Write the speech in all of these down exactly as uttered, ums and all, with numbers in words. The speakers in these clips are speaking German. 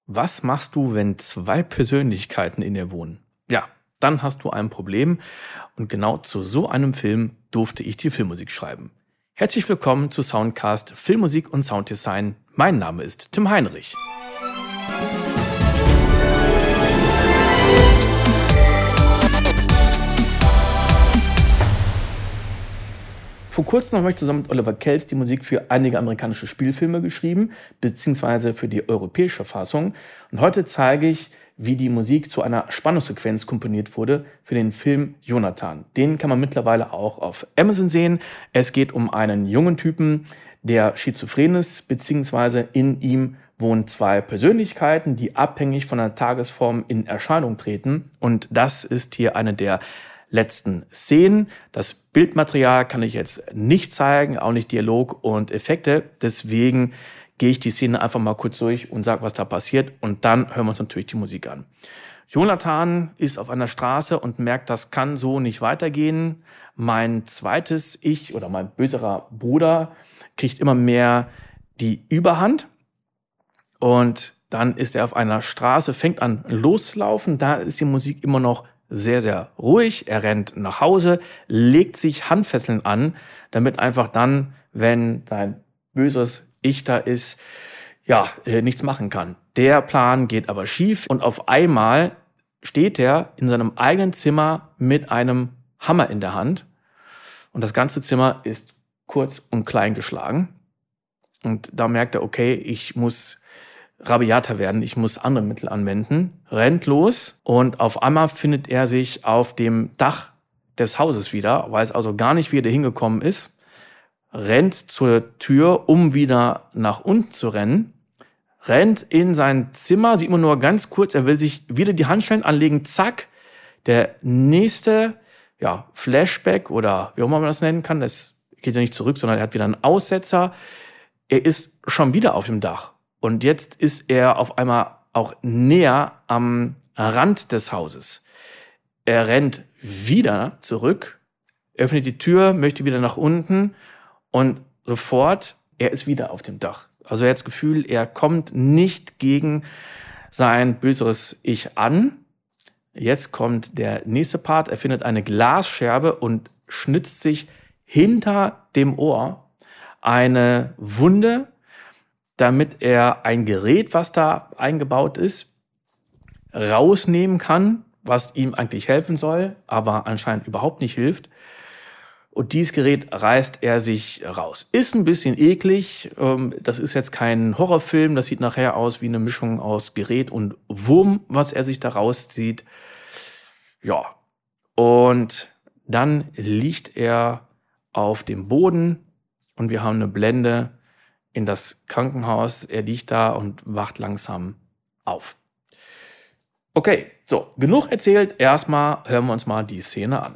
Was machst du, wenn zwei Persönlichkeiten in dir wohnen? Ja, dann hast du ein Problem und genau zu so einem Film durfte ich die Filmmusik schreiben. Herzlich willkommen zu Soundcast Filmmusik und Sounddesign. Mein Name ist Tim Heinrich. Vor kurzem habe ich zusammen mit Oliver Kelz die Musik für einige amerikanische Spielfilme geschrieben, beziehungsweise für die europäische Fassung. Und heute zeige ich, wie die Musik zu einer Spannungssequenz komponiert wurde für den Film Jonathan. Den kann man mittlerweile auch auf Amazon sehen. Es geht um einen jungen Typen, der schizophren ist, beziehungsweise in ihm wohnen zwei Persönlichkeiten, die abhängig von der Tagesform in Erscheinung treten. Und das ist hier eine der letzten Szenen. Das Bildmaterial kann ich jetzt nicht zeigen, auch nicht Dialog und Effekte. Deswegen gehe ich die Szene einfach mal kurz durch und sage, was da passiert. Und dann hören wir uns natürlich die Musik an. Jonathan ist auf einer Straße und merkt, das kann so nicht weitergehen. Mein zweites Ich oder mein böserer Bruder kriegt immer mehr die Überhand. Und dann ist er auf einer Straße, fängt an loszulaufen. Da ist die Musik immer noch sehr, sehr ruhig. Er rennt nach Hause, legt sich Handfesseln an, damit einfach dann, wenn sein böses Ich da ist, ja, äh, nichts machen kann. Der Plan geht aber schief und auf einmal steht er in seinem eigenen Zimmer mit einem Hammer in der Hand und das ganze Zimmer ist kurz und klein geschlagen. Und da merkt er, okay, ich muss rabiater werden, ich muss andere Mittel anwenden, rennt los und auf einmal findet er sich auf dem Dach des Hauses wieder, weiß also gar nicht, wie er da hingekommen ist, rennt zur Tür, um wieder nach unten zu rennen, rennt in sein Zimmer, sieht man nur ganz kurz, er will sich wieder die Handschellen anlegen, zack, der nächste ja, Flashback oder wie auch immer man das nennen kann, das geht ja nicht zurück, sondern er hat wieder einen Aussetzer, er ist schon wieder auf dem Dach. Und jetzt ist er auf einmal auch näher am Rand des Hauses. Er rennt wieder zurück, öffnet die Tür, möchte wieder nach unten und sofort, er ist wieder auf dem Dach. Also er hat das Gefühl, er kommt nicht gegen sein böseres Ich an. Jetzt kommt der nächste Part. Er findet eine Glasscherbe und schnitzt sich hinter dem Ohr eine Wunde, damit er ein Gerät, was da eingebaut ist, rausnehmen kann, was ihm eigentlich helfen soll, aber anscheinend überhaupt nicht hilft. Und dieses Gerät reißt er sich raus. Ist ein bisschen eklig. Das ist jetzt kein Horrorfilm. Das sieht nachher aus wie eine Mischung aus Gerät und Wurm, was er sich da rauszieht. Ja. Und dann liegt er auf dem Boden und wir haben eine Blende in das Krankenhaus. Er liegt da und wacht langsam auf. Okay, so, genug erzählt. Erstmal hören wir uns mal die Szene an.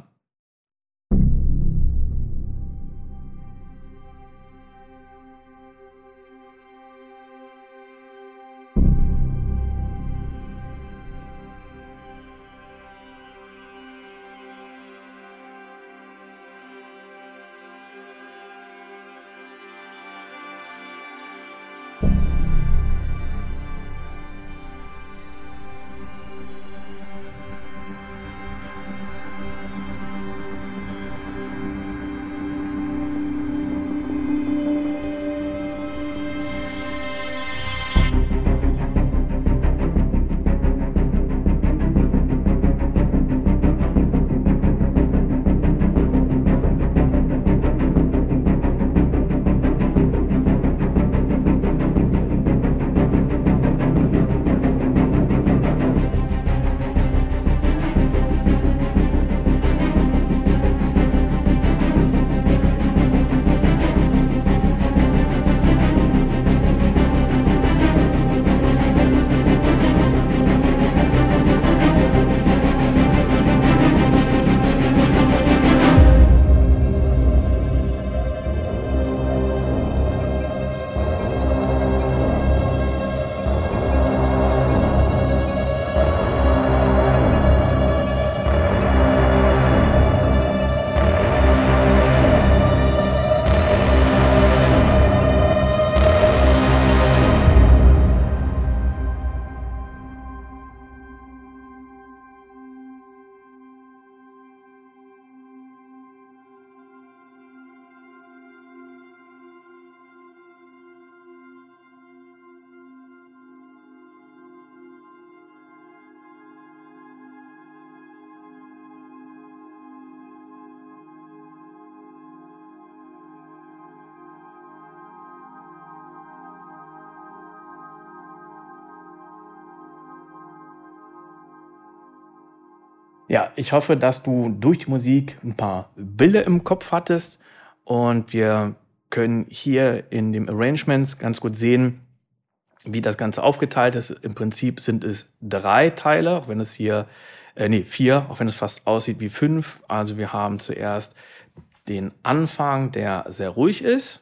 Ja, ich hoffe, dass du durch die Musik ein paar Bilder im Kopf hattest und wir können hier in dem Arrangements ganz gut sehen, wie das Ganze aufgeteilt ist. Im Prinzip sind es drei Teile, auch wenn es hier, äh, ne, vier, auch wenn es fast aussieht wie fünf. Also wir haben zuerst den Anfang, der sehr ruhig ist.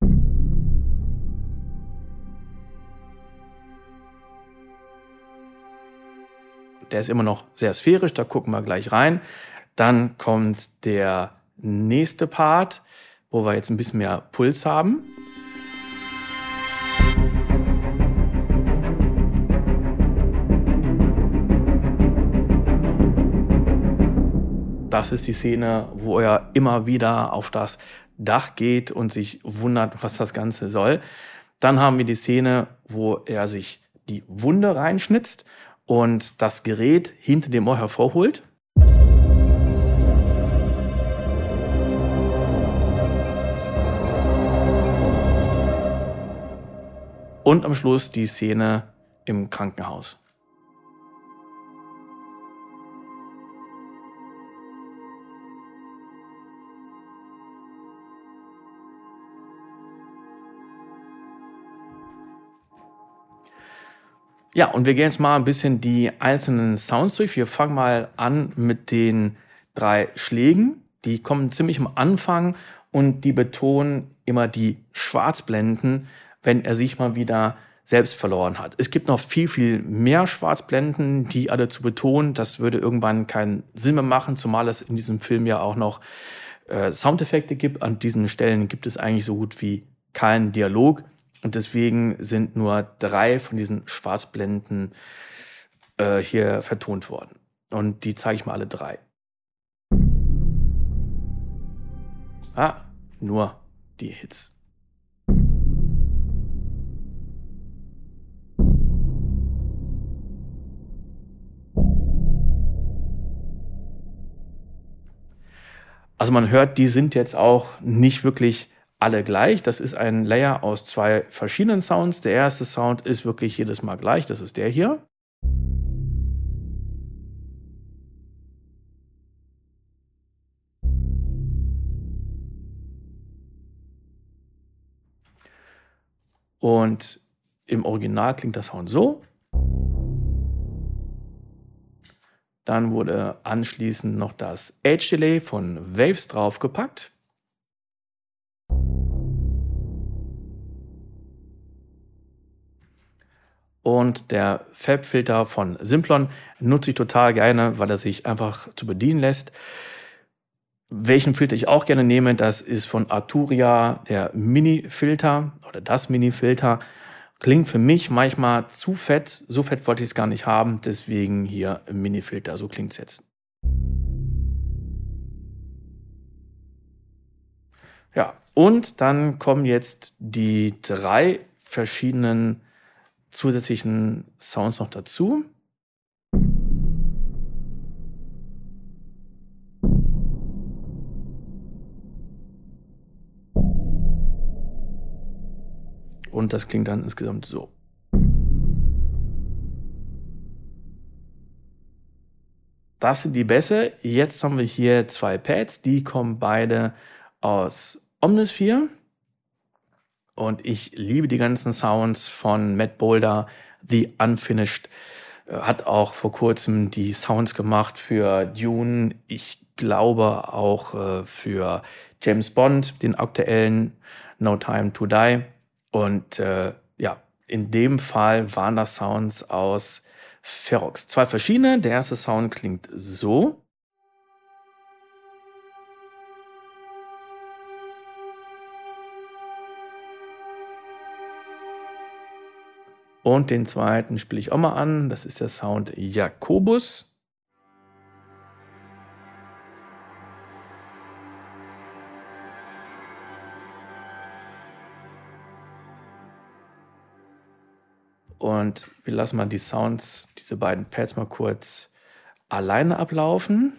Der ist immer noch sehr sphärisch, da gucken wir gleich rein. Dann kommt der nächste Part, wo wir jetzt ein bisschen mehr Puls haben. Das ist die Szene, wo er immer wieder auf das Dach geht und sich wundert, was das Ganze soll. Dann haben wir die Szene, wo er sich die Wunde reinschnitzt und das Gerät hinter dem Ohr hervorholt. Und am Schluss die Szene im Krankenhaus. Ja, und wir gehen jetzt mal ein bisschen die einzelnen Sounds durch. Wir fangen mal an mit den drei Schlägen. Die kommen ziemlich am Anfang und die betonen immer die Schwarzblenden, wenn er sich mal wieder selbst verloren hat. Es gibt noch viel, viel mehr Schwarzblenden, die alle zu betonen. Das würde irgendwann keinen Sinn mehr machen, zumal es in diesem Film ja auch noch äh, Soundeffekte gibt. An diesen Stellen gibt es eigentlich so gut wie keinen Dialog. Und deswegen sind nur drei von diesen Schwarzblenden äh, hier vertont worden. Und die zeige ich mal alle drei. Ah, nur die Hits. Also man hört, die sind jetzt auch nicht wirklich alle gleich. Das ist ein Layer aus zwei verschiedenen Sounds. Der erste Sound ist wirklich jedes Mal gleich. Das ist der hier. Und im Original klingt der Sound so. Dann wurde anschließend noch das Age Delay von Waves draufgepackt. Und der Fab-Filter von Simplon nutze ich total gerne, weil er sich einfach zu bedienen lässt. Welchen Filter ich auch gerne nehme, das ist von Arturia der Mini-Filter oder das Mini-Filter. Klingt für mich manchmal zu fett. So fett wollte ich es gar nicht haben. Deswegen hier im Mini-Filter. So klingt es jetzt. Ja, und dann kommen jetzt die drei verschiedenen zusätzlichen Sounds noch dazu. Und das klingt dann insgesamt so. Das sind die Bässe. Jetzt haben wir hier zwei Pads, die kommen beide aus Omnisphere. Und ich liebe die ganzen Sounds von Matt Boulder. The Unfinished äh, hat auch vor kurzem die Sounds gemacht für Dune. Ich glaube auch äh, für James Bond, den aktuellen No Time to Die. Und äh, ja, in dem Fall waren das Sounds aus Ferox. Zwei verschiedene. Der erste Sound klingt so. Und den zweiten spiele ich auch mal an. Das ist der Sound Jakobus. Und wir lassen mal die Sounds, diese beiden Pads mal kurz alleine ablaufen.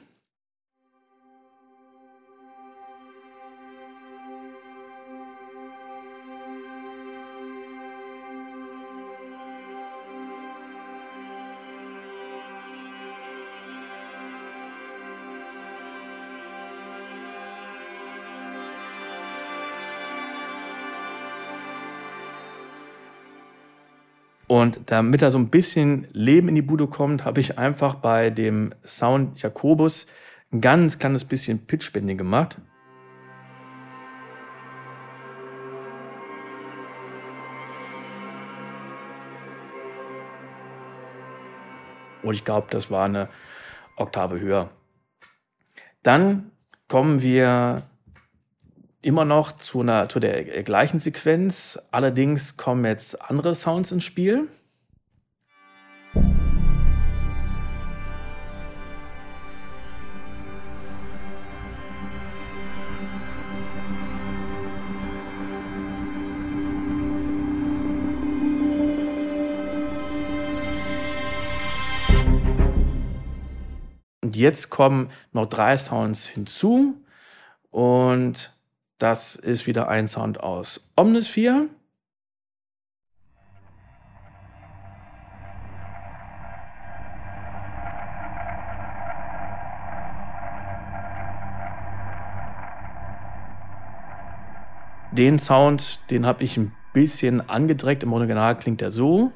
Und damit da so ein bisschen Leben in die Bude kommt, habe ich einfach bei dem Sound Jakobus ein ganz kleines bisschen Pitch-Bending gemacht. Und ich glaube, das war eine Oktave höher. Dann kommen wir immer noch zu, einer, zu der gleichen Sequenz. Allerdings kommen jetzt andere Sounds ins Spiel. Und jetzt kommen noch drei Sounds hinzu und das ist wieder ein Sound aus Omnisphere. Den Sound, den habe ich ein bisschen angedreckt. Im Original klingt der so.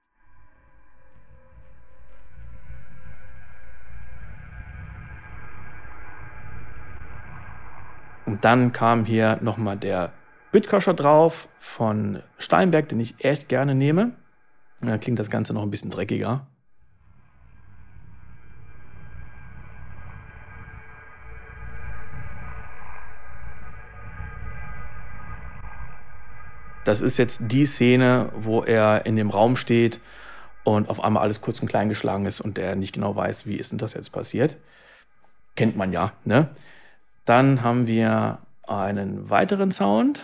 Und dann kam hier nochmal der Bitcrusher drauf von Steinberg, den ich echt gerne nehme. Und dann klingt das Ganze noch ein bisschen dreckiger. Das ist jetzt die Szene, wo er in dem Raum steht und auf einmal alles kurz und klein geschlagen ist und er nicht genau weiß, wie ist denn das jetzt passiert. Kennt man ja, ne? Dann haben wir einen weiteren Sound.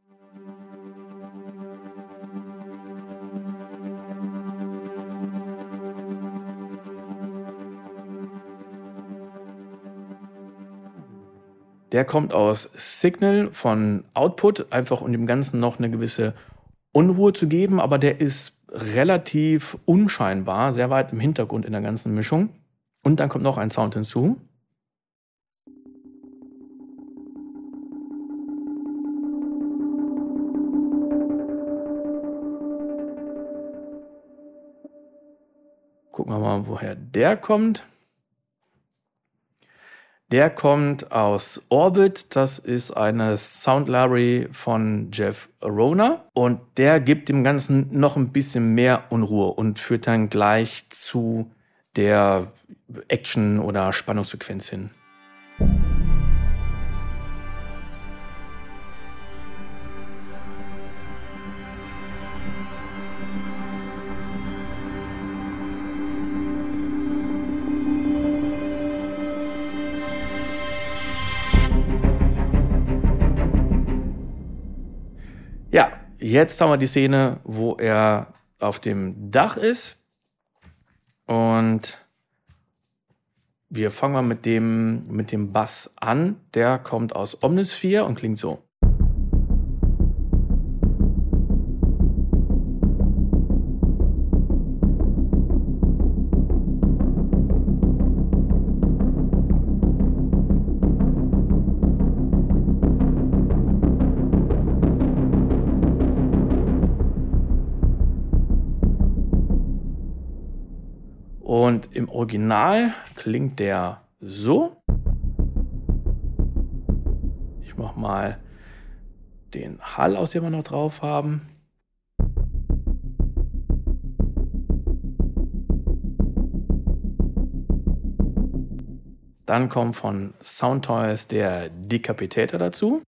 Der kommt aus Signal von Output, einfach um dem Ganzen noch eine gewisse Unruhe zu geben, aber der ist relativ unscheinbar, sehr weit im Hintergrund in der ganzen Mischung. Und dann kommt noch ein Sound hinzu. Gucken wir mal, woher der kommt. Der kommt aus Orbit. Das ist eine Sound Library von Jeff Arona. Und der gibt dem Ganzen noch ein bisschen mehr Unruhe und führt dann gleich zu der Action- oder Spannungssequenz hin. Ja, jetzt haben wir die Szene, wo er auf dem Dach ist. Und wir fangen mal mit dem, mit dem Bass an. Der kommt aus Omnisphere und klingt so. Und im Original klingt der so. Ich mache mal den Hall aus, den wir noch drauf haben. Dann kommt von Soundtoys der Decapitator dazu.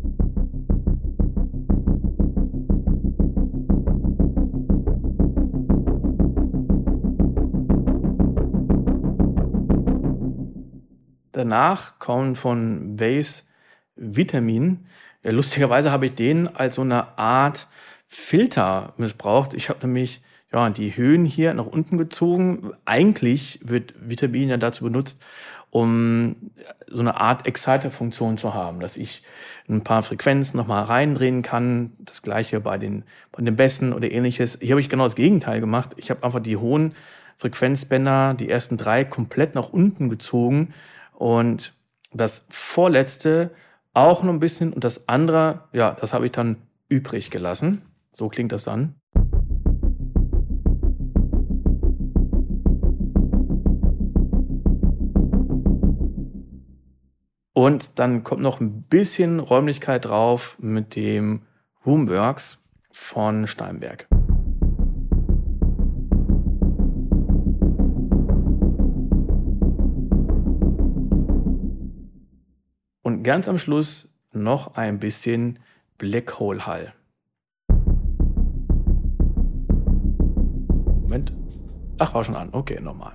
Danach kommen von Vase Vitamin. Ja, lustigerweise habe ich den als so eine Art Filter missbraucht. Ich habe nämlich ja, die Höhen hier nach unten gezogen. Eigentlich wird Vitamin ja dazu benutzt, um so eine Art Exciter-Funktion zu haben, dass ich ein paar Frequenzen nochmal reindrehen kann. Das gleiche bei den, bei den Bässen oder ähnliches. Hier habe ich genau das Gegenteil gemacht. Ich habe einfach die hohen Frequenzbänder, die ersten drei, komplett nach unten gezogen. Und das vorletzte auch noch ein bisschen und das andere, ja, das habe ich dann übrig gelassen. So klingt das dann. Und dann kommt noch ein bisschen Räumlichkeit drauf mit dem Roomworks von Steinberg. Und ganz am Schluss noch ein bisschen Black Hole Hall. Moment. Ach, war schon an. Okay, nochmal.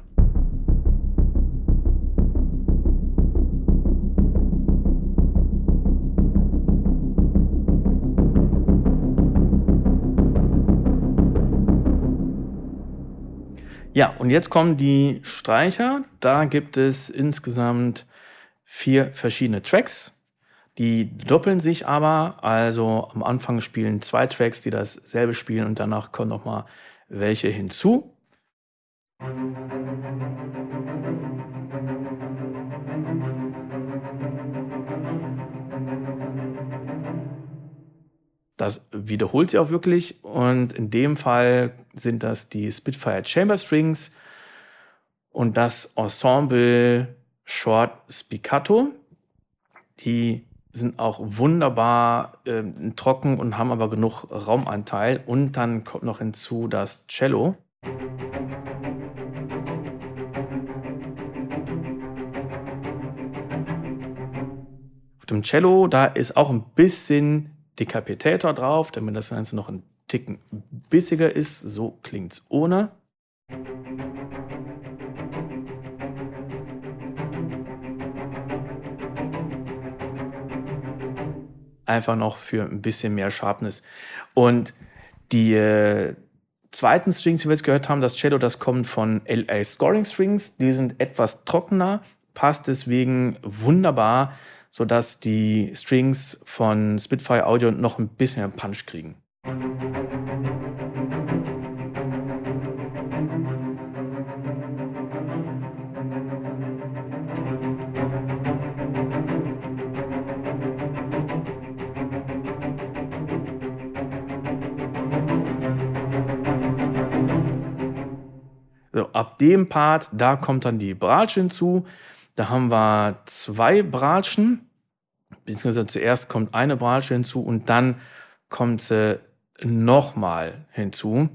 Ja, und jetzt kommen die Streicher. Da gibt es insgesamt vier verschiedene Tracks. Die doppeln sich aber. Also am Anfang spielen zwei Tracks, die dasselbe spielen, und danach kommen nochmal welche hinzu. Das wiederholt sich auch wirklich, und in dem Fall sind das die Spitfire Chamber Strings und das Ensemble Short Spiccato. Die sind auch wunderbar äh, trocken und haben aber genug Raumanteil. Und dann kommt noch hinzu das Cello. Auf dem Cello, da ist auch ein bisschen Decapitator drauf, damit das Ganze noch ein Ticken bissiger ist. So klingt es ohne. Einfach noch für ein bisschen mehr Sharpness. Und die äh, zweiten Strings, die wir jetzt gehört haben, das Cello, das kommt von L A Scoring Strings. Die sind etwas trockener, passt deswegen wunderbar, sodass die Strings von Spitfire Audio noch ein bisschen mehr Punch kriegen. So, ab dem Part, da kommt dann die Bratsche hinzu. Da haben wir zwei Bratschen, beziehungsweise zuerst kommt eine Bratsche hinzu und dann kommt sie nochmal hinzu.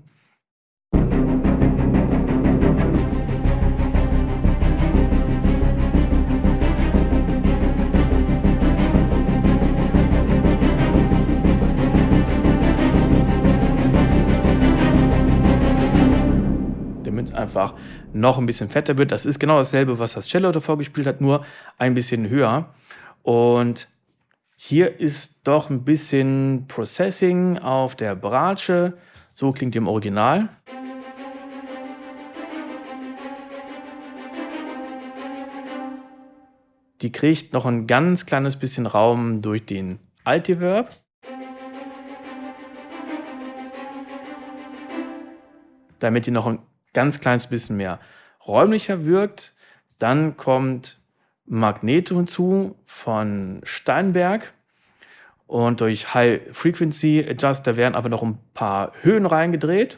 Einfach noch ein bisschen fetter wird. Das ist genau dasselbe, was das Cello davor gespielt hat, nur ein bisschen höher. Und hier ist doch ein bisschen Processing auf der Bratsche. So klingt die im Original. Die kriegt noch ein ganz kleines bisschen Raum durch den Altiverb. Damit die noch ein ganz kleines bisschen mehr räumlicher wirkt. Dann kommt Magneto hinzu von Steinberg. Und durch High Frequency Adjuster werden aber noch ein paar Höhen reingedreht.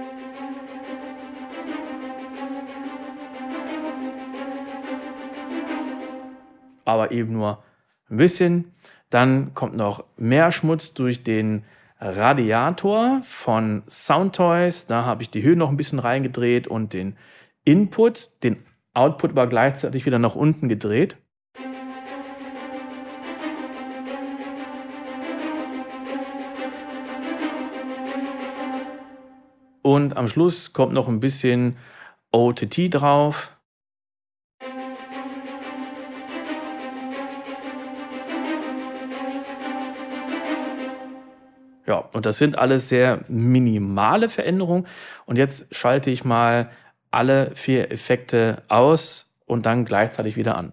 Aber eben nur ein bisschen. Dann kommt noch mehr Schmutz durch den Radiator von Soundtoys. Da habe ich die Höhe noch ein bisschen reingedreht und den Input, den Output aber gleichzeitig wieder nach unten gedreht. Und am Schluss kommt noch ein bisschen O T T drauf. Ja, und das sind alles sehr minimale Veränderungen. Und jetzt schalte ich mal alle vier Effekte aus und dann gleichzeitig wieder an.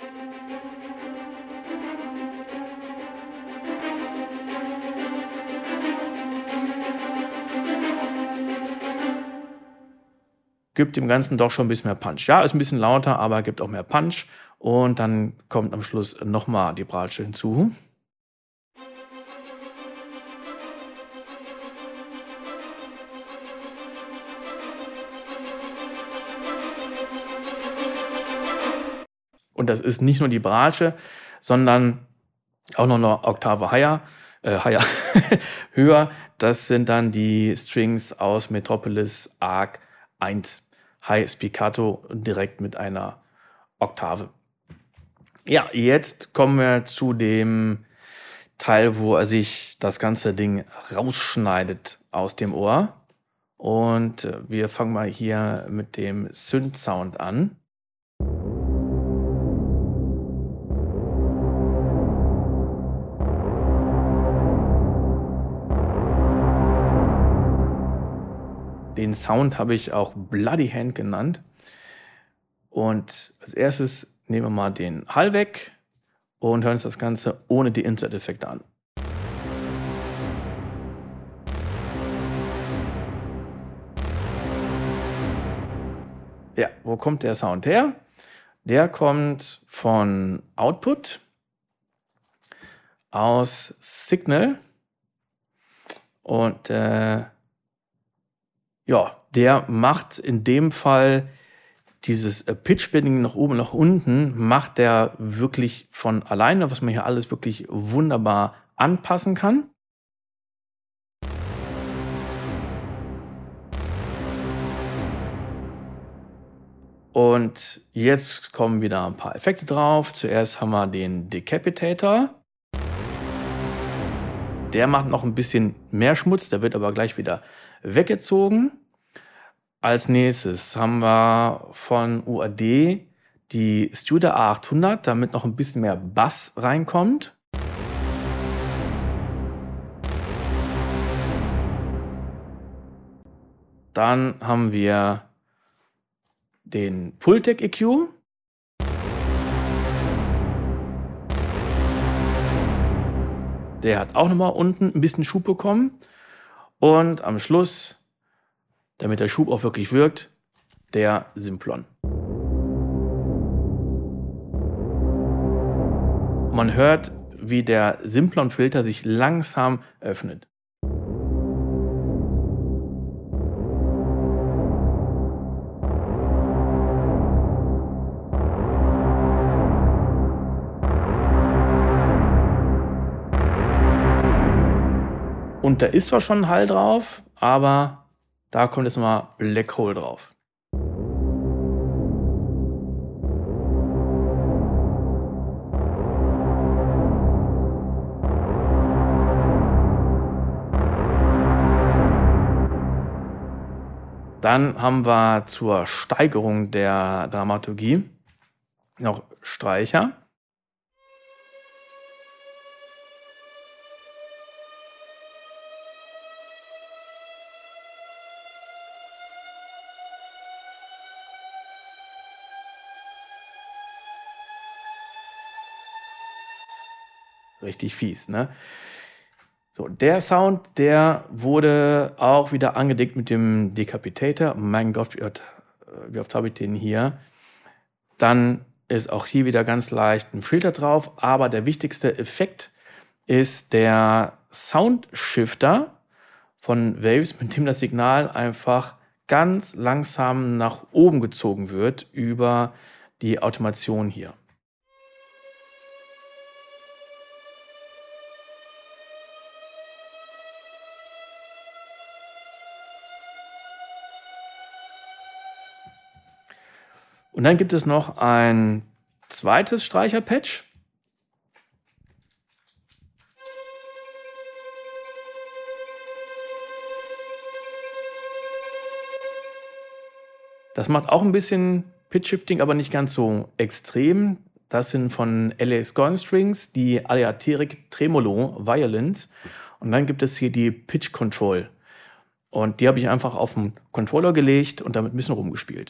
Gibt dem Ganzen doch schon ein bisschen mehr Punch. Ja, ist ein bisschen lauter, aber gibt auch mehr Punch. Und dann kommt am Schluss nochmal die Bratsche hinzu. Und das ist nicht nur die Bratsche, sondern auch noch eine Oktave higher, äh, higher höher. Das sind dann die Strings aus Metropolis Arc eins. High Spiccato direkt mit einer Oktave. Ja, jetzt kommen wir zu dem Teil, wo er sich das ganze Ding rausschneidet aus dem Ohr. Und äh, wir fangen mal hier mit dem Synth-Sound an. Den Sound habe ich auch Bloody Hand genannt. Und als erstes nehmen wir mal den Hall weg und hören uns das Ganze ohne die Insert-Effekte an. Ja, wo kommt der Sound her? Der kommt von Output aus Signal und äh, ja, der macht in dem Fall dieses Pitch-Bending nach oben und nach unten, macht der wirklich von alleine, was man hier alles wirklich wunderbar anpassen kann. Und jetzt kommen wieder ein paar Effekte drauf. Zuerst haben wir den Decapitator. Der macht noch ein bisschen mehr Schmutz, der wird aber gleich wieder weggezogen. Als nächstes haben wir von U A D die Studer A achthundert, damit noch ein bisschen mehr Bass reinkommt. Dann haben wir den Pultec E Q. Der hat auch nochmal unten ein bisschen Schub bekommen. Und am Schluss, damit der Schub auch wirklich wirkt, der Simplon. Man hört, wie der Simplon-Filter sich langsam öffnet. Und da ist zwar schon ein Hall drauf, aber da kommt jetzt mal Black Hole drauf. Dann haben wir zur Steigerung der Dramaturgie noch Streicher. Richtig fies, ne? So, der Sound, der wurde auch wieder angedickt mit dem Decapitator. Mein Gott, wie oft, wie oft habe ich den hier? Dann ist auch hier wieder ganz leicht ein Filter drauf, aber der wichtigste Effekt ist der Soundshifter von Waves, mit dem das Signal einfach ganz langsam nach oben gezogen wird über die Automation hier. Und dann gibt es noch ein zweites Streicherpatch. Das macht auch ein bisschen Pitch-Shifting, aber nicht ganz so extrem. Das sind von L A Scorn Strings die Aleateric Tremolo Violins. Und dann gibt es hier die Pitch Control. Und die habe ich einfach auf den Controller gelegt und damit ein bisschen rumgespielt.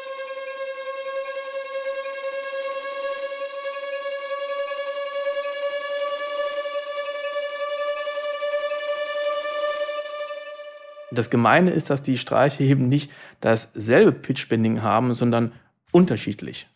Das Gemeine ist, dass die Streicher eben nicht dasselbe Pitch-Bending haben, sondern unterschiedlich.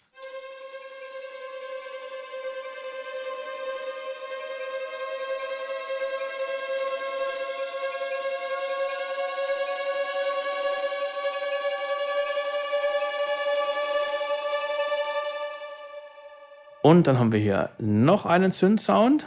Und dann haben wir hier noch einen Synth-Sound.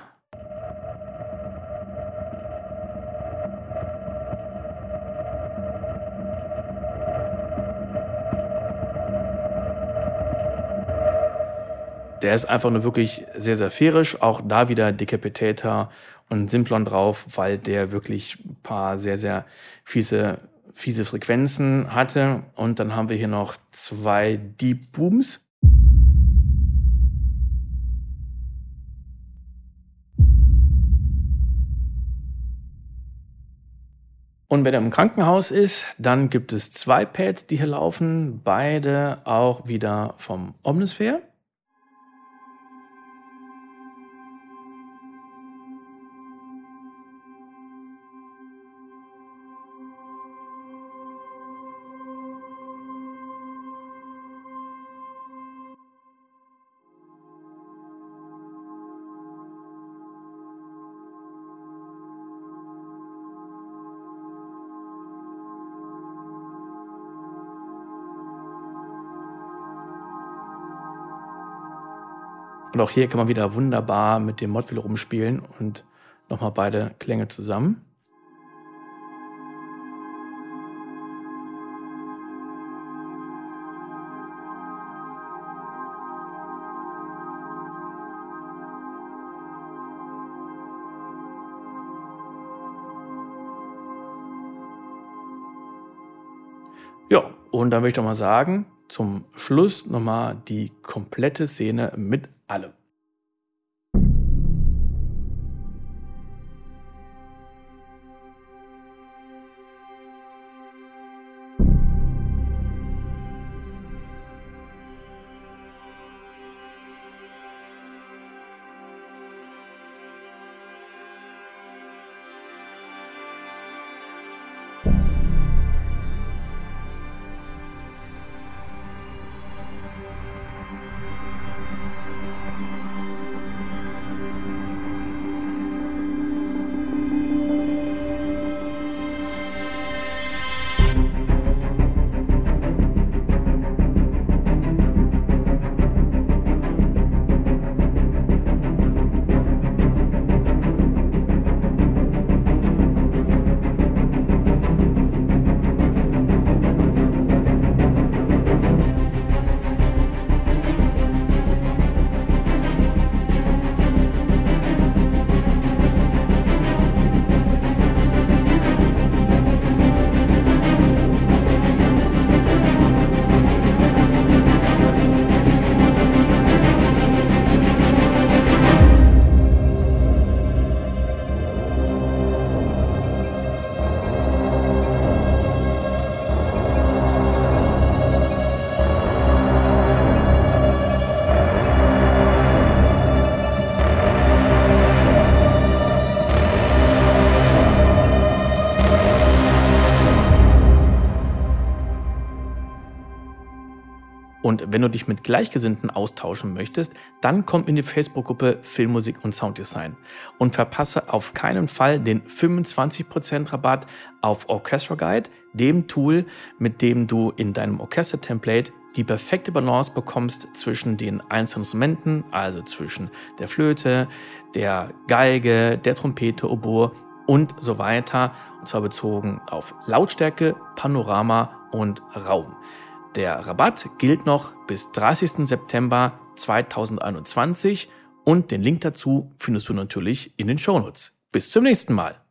Der ist einfach nur wirklich sehr, sehr sphärisch. Auch da wieder Decapitator und Simplon drauf, weil der wirklich ein paar sehr, sehr fiese, fiese Frequenzen hatte. Und dann haben wir hier noch zwei Deep Booms. Und wenn er im Krankenhaus ist, dann gibt es zwei Pads, die hier laufen. Beide auch wieder vom Omnisphere. Und auch hier kann man wieder wunderbar mit dem Modfill rumspielen und nochmal beide Klänge zusammen. Ja, und dann würde ich doch mal sagen, zum Schluss nochmal die komplette Szene mit allem. Und wenn du dich mit Gleichgesinnten austauschen möchtest, dann komm in die Facebook-Gruppe Filmmusik und Sounddesign und verpasse auf keinen Fall den fünfundzwanzig Prozent Rabatt auf Orchestra Guide, dem Tool, mit dem du in deinem Orchester-Template die perfekte Balance bekommst zwischen den einzelnen Instrumenten, also zwischen der Flöte, der Geige, der Trompete, Oboe und so weiter, und zwar bezogen auf Lautstärke, Panorama und Raum. Der Rabatt gilt noch bis dreißigsten September zweitausendeinundzwanzig und den Link dazu findest du natürlich in den Shownotes. Bis zum nächsten Mal.